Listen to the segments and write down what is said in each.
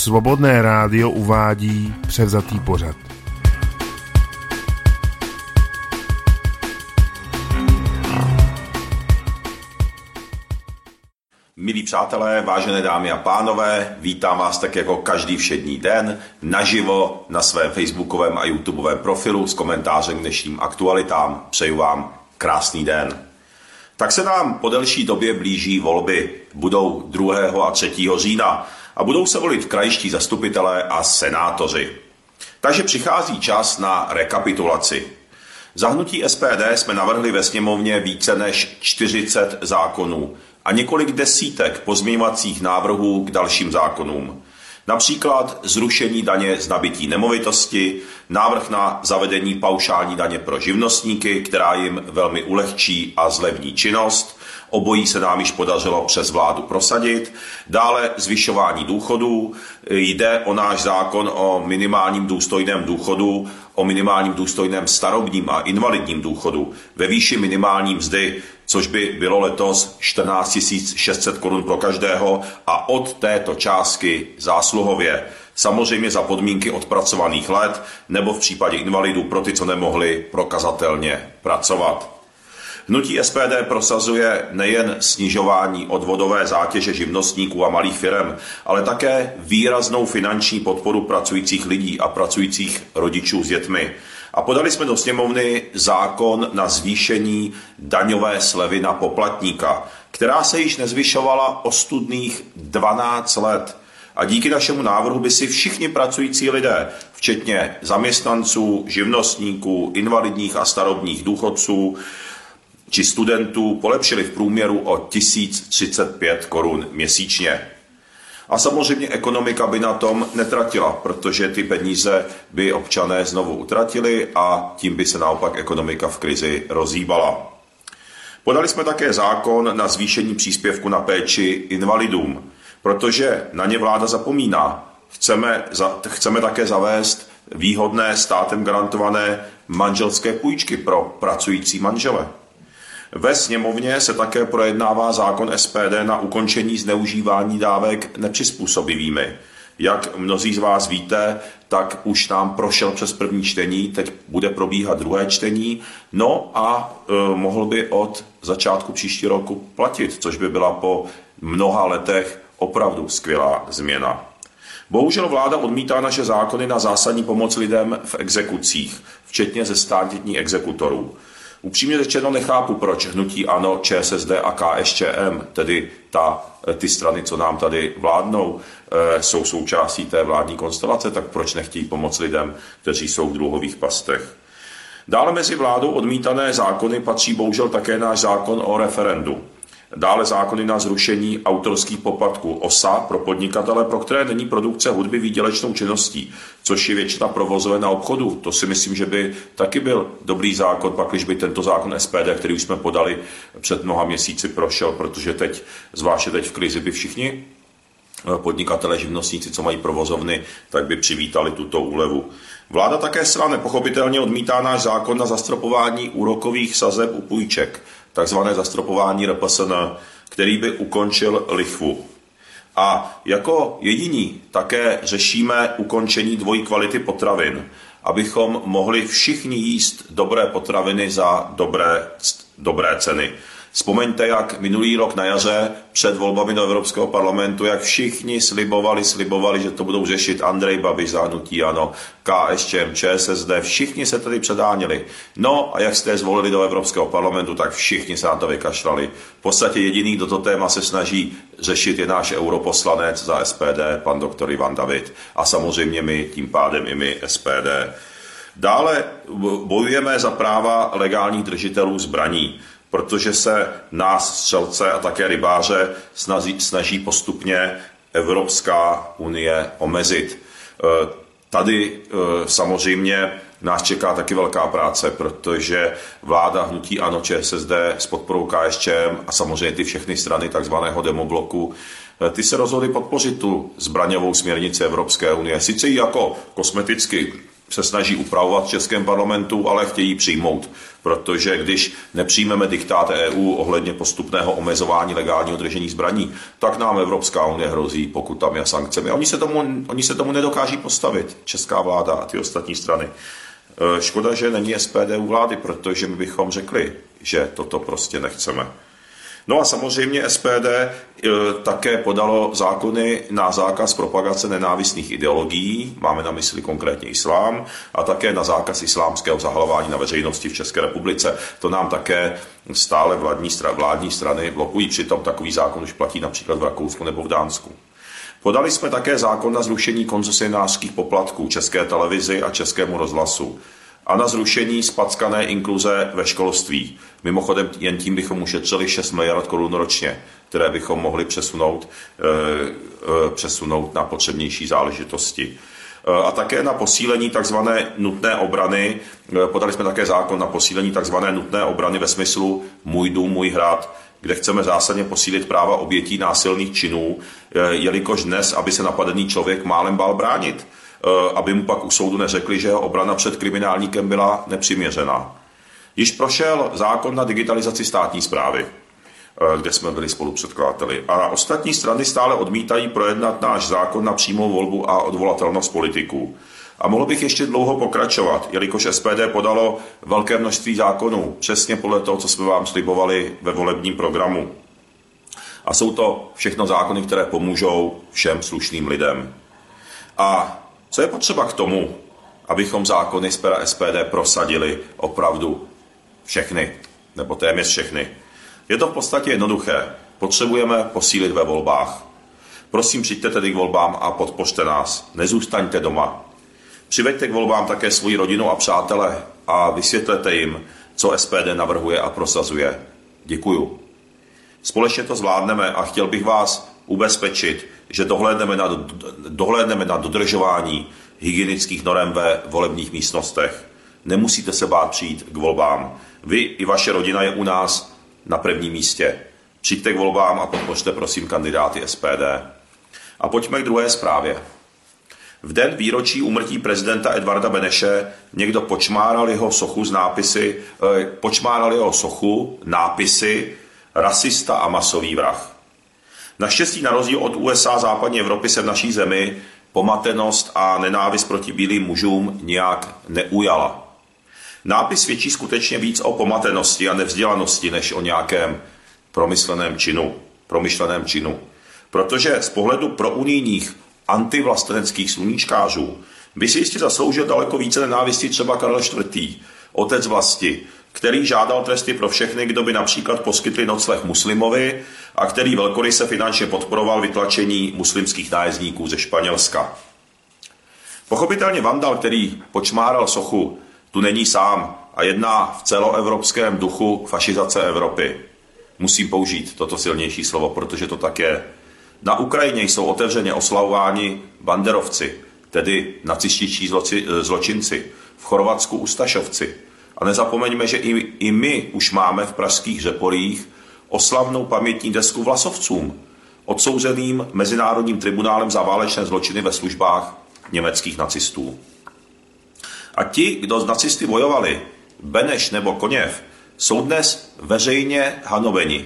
Svobodné rádio uvádí převzatý pořad. Milí přátelé, vážené dámy a pánové, vítám vás tak jako každý všední den naživo na svém facebookovém a youtubeovém profilu s komentářem k dnešním aktualitám. Přeju vám krásný den. Tak se nám po delší době blíží volby. Budou 2. a 3. října a budou se volit krajští zastupitelé a senátoři. Takže přichází čas na rekapitulaci. Za hnutí SPD jsme navrhli ve sněmovně více než 40 zákonů a několik desítek pozměňovacích návrhů k dalším zákonům. Například zrušení daně z nabytí nemovitosti, návrh na zavedení paušální daně pro živnostníky, která jim velmi ulehčí a zlevní činnost. Obojí se nám již podařilo přes vládu prosadit. Dále zvyšování důchodů. Jde o náš zákon o minimálním důstojném důchodu, o minimálním důstojném starobním a invalidním důchodu ve výši minimální mzdy, což by bylo letos 14 600 korun pro každého a od této částky zásluhově. Samozřejmě za podmínky odpracovaných let nebo v případě invalidů pro ty, co nemohli prokazatelně pracovat. Hnutí SPD prosazuje nejen snižování odvodové zátěže živnostníků a malých firem, ale také výraznou finanční podporu pracujících lidí a pracujících rodičů s dětmi. A podali jsme do sněmovny zákon na zvýšení daňové slevy na poplatníka, která se již nezvyšovala ostudných 12 let. A díky našemu návrhu by si všichni pracující lidé, včetně zaměstnanců, živnostníků, invalidních a starobních důchodců či studentů, polepšili v průměru o 1035 korun měsíčně. A samozřejmě ekonomika by na tom netratila, protože ty peníze by občané znovu utratili a tím by se naopak ekonomika v krizi rozhýbala. Podali jsme také zákon na zvýšení příspěvku na péči invalidům, protože na ně vláda zapomíná. Chceme také zavést výhodné státem garantované manželské půjčky pro pracující manžele. Ve sněmovně se také projednává zákon SPD na ukončení zneužívání dávek nepřizpůsobivými. Jak mnozí z vás víte, tak už nám prošel přes první čtení, teď bude probíhat druhé čtení, no a mohl by od začátku příští roku platit, což by byla po mnoha letech opravdu skvělá změna. Bohužel vláda odmítá naše zákony na zásadní pomoc lidem v exekucích, včetně zestátnění exekutorů. Upřímně řečeno nechápu, proč hnutí ANO, ČSSD a KSČM, tedy ty strany, co nám tady vládnou, jsou součástí té vládní konstelace, tak proč nechtějí pomoct lidem, kteří jsou v dluhových pastech. Dále mezi vládou odmítané zákony patří bohužel také náš zákon o referendu. Dále zákony na zrušení autorských poplatků OSA pro podnikatele, pro které není produkce hudby výdělečnou činností, což je většina provozoven na obchodu. To si myslím, že by taky byl dobrý zákon, pak když by tento zákon SPD, který už jsme podali před mnoha měsíci, prošel, protože teď, zvláště teď v krizi, by všichni podnikatelé, živnostníci, co mají provozovny, tak by přivítali tuto úlevu. Vláda také zcela nepochopitelně odmítá náš zákon na zastropování úrokových sazeb u půjček, takzvané zastropování RPSN, který by ukončil lichvu. A jako jediní také řešíme ukončení dvojí kvality potravin, abychom mohli všichni jíst dobré potraviny za dobré ceny. Vzpomeňte, jak minulý rok na jaře před volbami do Evropského parlamentu, jak všichni slibovali, že to budou řešit Andrej Babiš za hnutí ANO, KSČM, ČSSD, všichni se tady předáněli. No a jak jste je zvolili do Evropského parlamentu, tak všichni se na to vykašlali. V podstatě jediný, kdo to téma se snaží řešit, je náš europoslanec za SPD, pan doktor Ivan David. A samozřejmě my, tím pádem i my SPD. Dále bojujeme za práva legálních držitelů zbraní, protože se nás, střelce a také rybáře, snaží postupně Evropská unie omezit. Tady samozřejmě nás čeká taky velká práce, protože vláda hnutí ANO, ČSSD s podporou KSČM a samozřejmě ty všechny strany takzvaného demobloku, ty se rozhodly podpořit tu zbraňovou směrnici Evropské unie. Sice ji jako kosmeticky se snaží upravovat v českém parlamentu, ale chtějí přijmout. Protože když nepřijmeme diktát EU ohledně postupného omezování legálního držení zbraní, tak nám Evropská unie hrozí pokutami a sankcemi. Oni se tomu nedokáží postavit, česká vláda a ty ostatní strany. Škoda, že není SPD u vlády, protože my bychom řekli, že toto prostě nechceme. No a samozřejmě SPD také podalo zákony na zákaz propagace nenávistných ideologií, máme na mysli konkrétně islám, a také na zákaz islámského zahalování na veřejnosti v České republice. To nám také stále vládní strany blokují, přitom takový zákon už platí například v Rakousku nebo v Dánsku. Podali jsme také zákon na zrušení koncesionářských poplatků České televizi a Českému rozhlasu a na zrušení zpackané inkluze ve školství. Mimochodem jen tím bychom ušetřili 6 miliard korun ročně, které bychom mohli přesunout na potřebnější záležitosti. A také na posílení takzvané nutné obrany. Podali jsme také zákon na posílení takzvané nutné obrany ve smyslu můj dům, můj hrad, kde chceme zásadně posílit práva obětí násilných činů, jelikož dnes, aby se napadený člověk málem bál bránit, aby mu pak u soudu neřekli, že jeho obrana před kriminálníkem byla nepřiměřená. Již prošel zákon na digitalizaci státní správy, kde jsme byli spolupředkladateli. A ostatní strany stále odmítají projednat náš zákon na přímou volbu a odvolatelnost politiků. A mohl bych ještě dlouho pokračovat, jelikož SPD podalo velké množství zákonů, přesně podle toho, co jsme vám slibovali ve volebním programu. A jsou to všechno zákony, které pomůžou všem slušným lidem. A co je potřeba k tomu, abychom zákony z pera SPD prosadili opravdu všechny, nebo téměř všechny? Je to v podstatě jednoduché. Potřebujeme posílit ve volbách. Prosím, přijďte tedy k volbám a podpořte nás. Nezůstaňte doma. Přiveďte k volbám také svoji rodinu a přátele a vysvětlete jim, co SPD navrhuje a prosazuje. Děkuju. Společně to zvládneme a chtěl bych vás ubezpečit, že dohlédneme na dodržování hygienických norem ve volebních místnostech. Nemusíte se bát přijít k volbám. Vy i vaše rodina je u nás na prvním místě. Přijďte k volbám a podpořte prosím kandidáty SPD. A pojďme k druhé zprávě. V den výročí úmrtí prezidenta Edvarda Beneše někdo počmáral jeho sochu nápisy rasista a masový vrah. Naštěstí na rozdíl od USA a západní Evropy se v naší zemi pomatenost a nenávist proti bílým mužům nijak neujala. Nápis svědčí skutečně víc o pomatenosti a nevzdělanosti, než o nějakém promyšleném činu. Protože z pohledu prounijních antivlasteneckých sluníčkářů by si jistě zasloužil daleko více nenávisti třeba Karel IV., otec vlasti, který žádal tresty pro všechny, kdo by například poskytli nocleh muslimovi a který velkoryse finančně podporoval vytlačení muslimských nájezdníků ze Španělska. Pochopitelně vandal, který počmáral sochu, tu není sám a jedná v celoevropském duchu fašizace Evropy. Musím použít toto silnější slovo, protože to tak je. Na Ukrajině jsou otevřeně oslavováni banderovci, tedy nacističtí zločinci, v Chorvatsku ustašovci. A nezapomeňme, že i my už máme v pražských Řeporích oslavnou pamětní desku vlasovcům, odsouzeným Mezinárodním tribunálem za válečné zločiny ve službách německých nacistů. A ti, kdo z nacisty bojovali, Beneš nebo Koněv, jsou dnes veřejně hanobeni.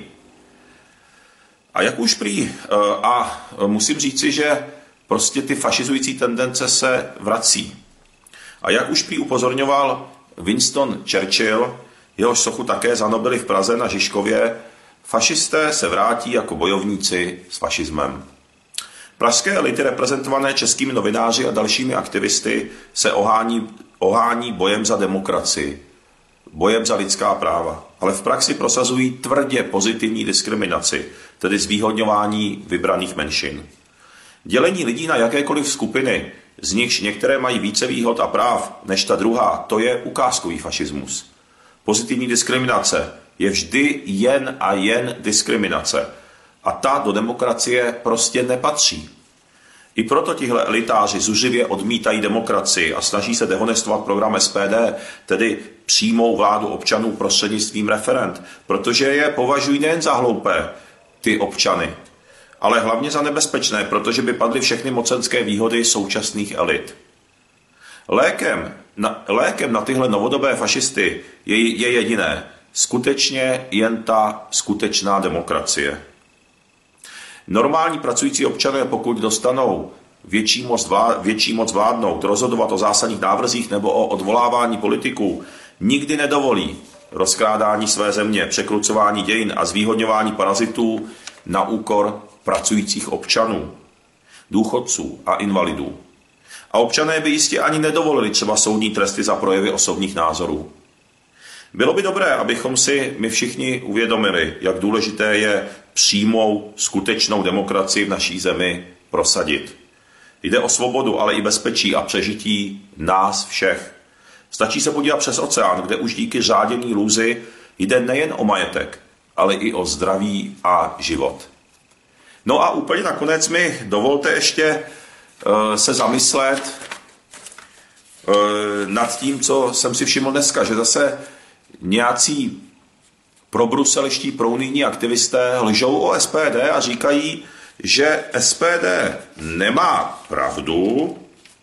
A musím říci, že prostě ty fašizující tendence se vrací. A jak už prý upozorňoval Winston Churchill, jehož sochu také zanobili v Praze na Žižkově, fašisté se vrátí jako bojovníci s fašismem. Pražské elity reprezentované českými novináři a dalšími aktivisty se ohání bojem za demokracii, bojem za lidská práva, ale v praxi prosazují tvrdě pozitivní diskriminaci, tedy zvýhodňování vybraných menšin. Dělení lidí na jakékoliv skupiny, z nichž některé mají více výhod a práv než ta druhá, to je ukázkový fašismus. Pozitivní diskriminace je vždy jen a jen diskriminace a ta do demokracie prostě nepatří. I proto tihle elitáři zuřivě odmítají demokracii a snaží se dehonestovat program SPD, tedy přímou vládu občanů prostřednictvím referend, protože je považují nejen za hloupé, ty občany, ale hlavně za nebezpečné, protože by padly všechny mocenské výhody současných elit. Lékem na tyhle novodobé fašisty je jediné. Skutečně jen ta skutečná demokracie. Normální pracující občané, pokud dostanou větší moc vládnout, rozhodovat o zásadních návrzích nebo o odvolávání politiků, nikdy nedovolí rozkrádání své země, překrucování dějin a zvýhodňování parazitů na úkor pracujících občanů, důchodců a invalidů. A občané by jistě ani nedovolili třeba soudní tresty za projevy osobních názorů. Bylo by dobré, abychom si my všichni uvědomili, jak důležité je přímou, skutečnou demokracii v naší zemi prosadit. Jde o svobodu, ale i bezpečí a přežití nás všech. Stačí se podívat přes oceán, kde už díky řádění lůzy jde nejen o majetek, ale i o zdraví a život. No a úplně nakonec mi dovolte ještě se zamyslet nad tím, co jsem si všiml dneska, že zase nějací probruselští prounijní aktivisté lžou o SPD a říkají, že SPD nemá pravdu,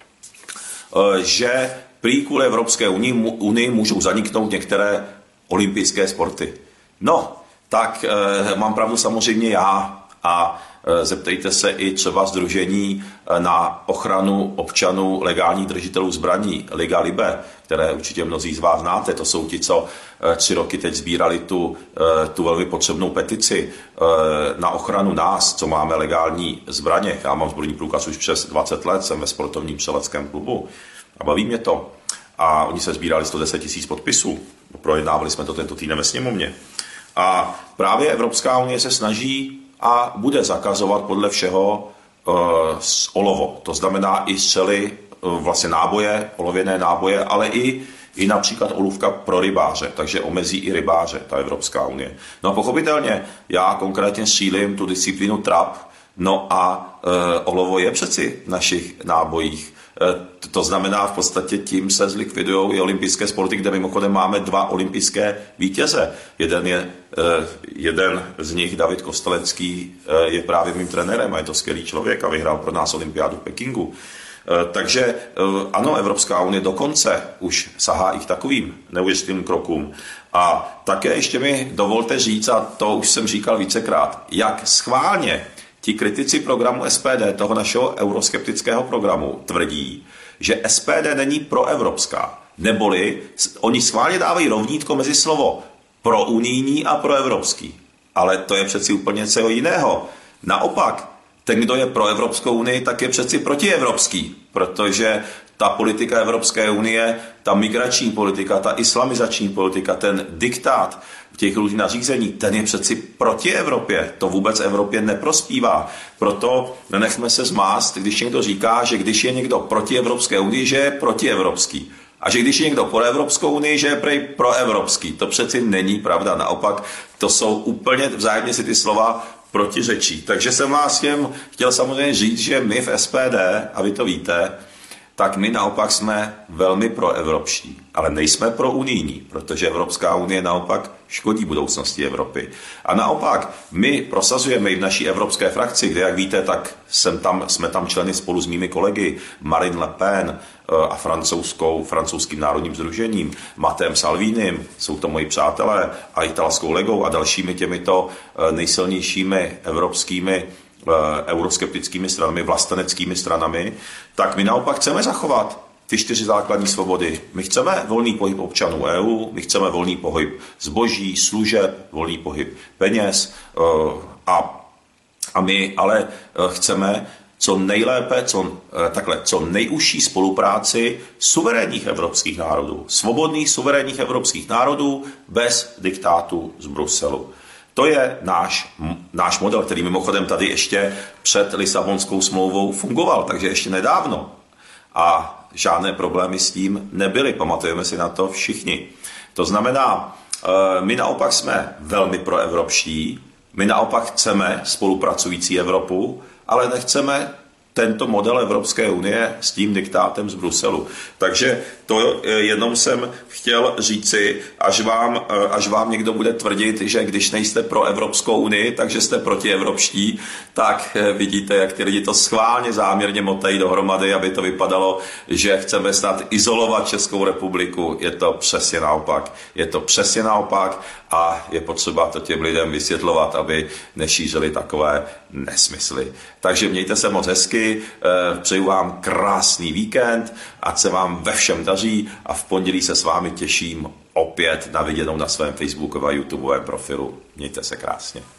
že prý kvůli Evropské unii můžou zaniknout některé olympijské sporty. No, tak mám pravdu samozřejmě já a zeptejte se i třeba sdružení na ochranu občanů legálních držitelů zbraní, Liga Libe, které určitě mnozí z vás znáte. To jsou ti, co 3 roky teď sbírali tu velmi potřebnou petici na ochranu nás, co máme legální zbraně. Já mám zbrojní průkaz už přes 20 let, jsem ve sportovním střeleckém klubu a baví mě to. A oni se sbírali 110 000 podpisů. Projednávali jsme to tento týden ve sněmovně. A právě Evropská unie se snaží a bude zakazovat podle všeho olovo. To znamená i střely, vlastně náboje, olověné náboje, ale i například olůvka pro rybáře, takže omezí i rybáře, ta Evropská unie. No a pochopitelně, já konkrétně střílím tu disciplínu trap, no a olovo je přeci v našich nábojích. To znamená, v podstatě tím se zlikvidují i olympijské sporty, kde mimochodem máme 2 olympijské vítěze. Jeden z nich, David Kostelecký, je právě mým trenérem a je to skvělý člověk a vyhrál pro nás olympiádu v Pekingu. Takže ano, Evropská unie dokonce už sahá i k takovým neuvěřitelným krokům. A také ještě mi dovolte říct, a to už jsem říkal vícekrát, jak schválně ti kritici programu SPD, toho našeho euroskeptického programu, tvrdí, že SPD není proevropská. Neboli oni schválně dávají rovnítko mezi slovo prounijní a proevropský. Ale to je přeci úplně něco jiného. Naopak, ten, kdo je pro Evropskou unii, tak je přeci protievropský, protože ta politika Evropské unie, ta migrační politika, ta islamizační politika, ten diktát těch různých nařízení, ten je přeci proti Evropě. To vůbec Evropě neprospívá. Proto nenechme se zmást, když někdo říká, že když je někdo proti Evropské unii, že je protievropský. A že když je někdo pro Evropskou unii, že je prej proevropský. To přeci není pravda. Naopak, to jsou úplně vzájemně si ty slova protiřečí. Takže jsem vás chtěl samozřejmě říct, že my v SPD, a vy to víte, tak my naopak jsme velmi proevropští, ale nejsme prounijní, protože Evropská unie naopak škodí budoucnosti Evropy. A naopak my prosazujeme i v naší evropské frakci, kde, jak víte, tak jsme tam členy spolu s mými kolegy Marine Le Pen a francouzským národním sdružením, Mattem Salvinim, jsou to moji přátelé, a italskou legou a dalšími těmito nejsilnějšími evropskými euroskeptickými stranami, vlasteneckými stranami, tak my naopak chceme zachovat ty 4 základní svobody. My chceme volný pohyb občanů EU, my chceme volný pohyb zboží, služeb, volný pohyb peněz a my ale chceme co nejlépe, co nejužší spolupráci suverénních evropských národů, svobodných suverénních evropských národů bez diktátu z Bruselu. To je náš model, který mimochodem tady ještě před Lisabonskou smlouvou fungoval, takže ještě nedávno. A žádné problémy s tím nebyly, pamatujeme si na to všichni. To znamená, my naopak jsme velmi proevropští, my naopak chceme spolupracující Evropu, ale nechceme tento model Evropské unie s tím diktátem z Bruselu. Takže to jenom jsem chtěl říci, až vám někdo bude tvrdit, že když nejste pro Evropskou unii, takže jste protievropští, tak vidíte, jak ty lidi to schválně záměrně motají dohromady, aby to vypadalo, že chceme snad izolovat Českou republiku. Je to přesně naopak. Je to přesně naopak a je potřeba to těm lidem vysvětlovat, aby nešířili takové nesmysly. Takže mějte se moc hezky, přeju vám krásný víkend, ať se vám ve všem daří a v pondělí se s vámi těším opět na viděnou na svém Facebookovém a YouTubeovém profilu. Mějte se krásně.